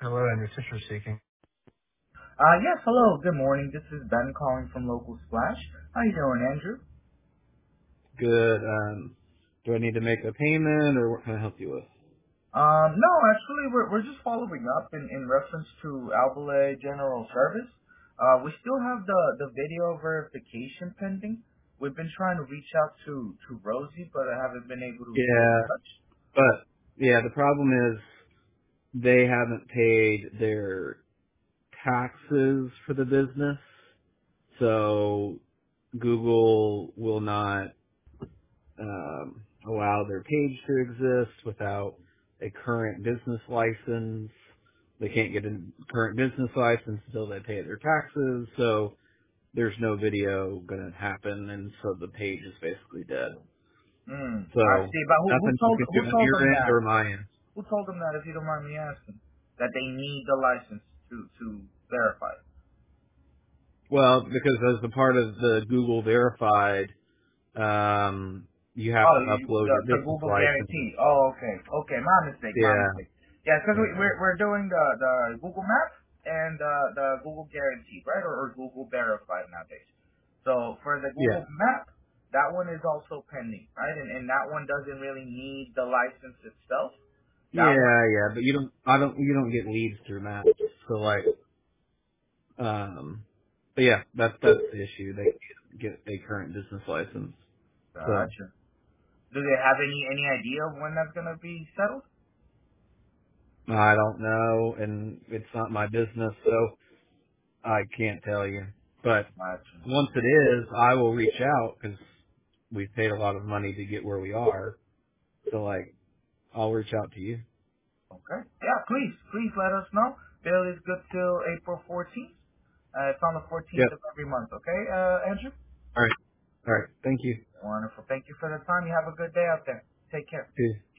Hello, Andrew Fisher speaking. Yes, hello. Good morning. This is Ben calling from Local Splash. How you doing, Andrew? Good. Do I need to make a payment, or what can I help you with? No, actually, we're just following up in reference to Albalay General Service. We still have the video verification pending. We've been trying to reach out to Rosie, but I haven't been able to get in Yeah, touch. but yeah, the problem is they haven't paid their taxes for the business, so Google will not allow their page to exist without a current business license. They can't get a current business license until they pay their taxes, so there's no video going to happen, and so the page is basically dead. I So see. But nothing you can do on who told your them end that? or my end. Who told them that? If you don't mind me asking, that they need the license to verify. Well, because as a part of the Google Verified, you have Oh, to upload your the business Google license. guarantee. Oh, okay. Okay, my mistake, my Yeah, mistake. Yeah, because yeah, we're doing the Google Maps and the Google guarantee, right? Or Google verified nowadays. So for the yeah, Google Map, that one is also pending, right? And that one doesn't really need the license itself. That one, yeah. But you don't get leads through Maps. So like, but yeah, that's the issue. They can't get a current business license. So gotcha. Do they have any idea of when that's gonna be settled? I don't know, and it's not my business, so I can't tell you. But Gotcha. once it is, I will reach out because we've paid a lot of money to get where we are. So like, I'll reach out to you. Okay. Yeah, please let us know. Bill is good till April 14th. It's on the 14th Yep. of every month, okay, Andrew? All right. All right. Thank you. Wonderful. Thank you for the time. You have a good day out there. Take care. Peace.